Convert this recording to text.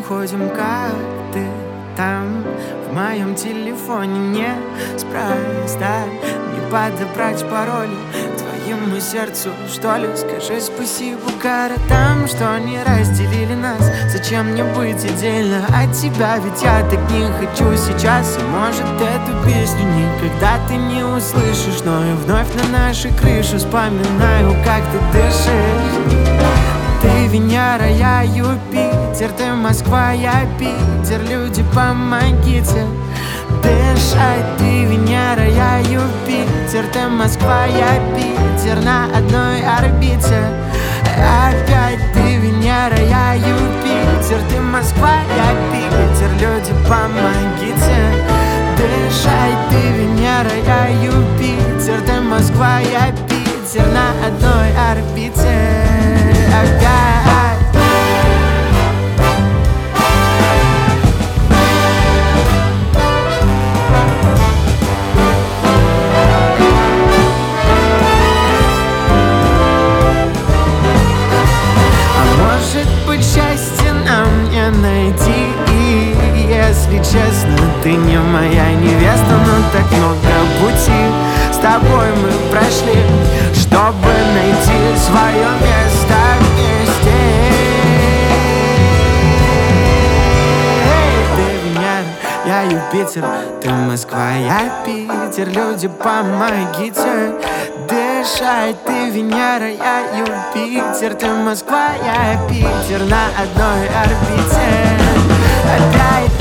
ходим, как ты там. В моем телефоне не спроста не подобрать пароли твоему сердцу, что ли. Скажи спасибо городам, что не разделили нас. Зачем мне быть отдельно от тебя? Ведь я так не хочу сейчас. И может эту песню никогда ты не услышишь, но и вновь на нашей крыше вспоминаю, как ты дышишь. Ты Венера, я Юпитер, ты Москва, я Питер. Люди, помогите дышать. Ты Венера, я Юпитер, ты Москва, я Питер. На одной орбите опять. Ты Венера, я Юпитер, ты Москва, я Питер. Люди, помогите дышать. Ты Венера, я Юпитер, ты Москва, я Питер. На одной орбите опять. Счастье нам не найти. И если честно, ты не моя невеста, но так много пути с тобой мы прошли, чтобы найти свое место вместе. Ты Венера, я Юпитер, ты Москва, я Питер. Люди, помогите дышать. Ты Венера, я Юпитер, ты Москва, я Питер. На одной орбите опять.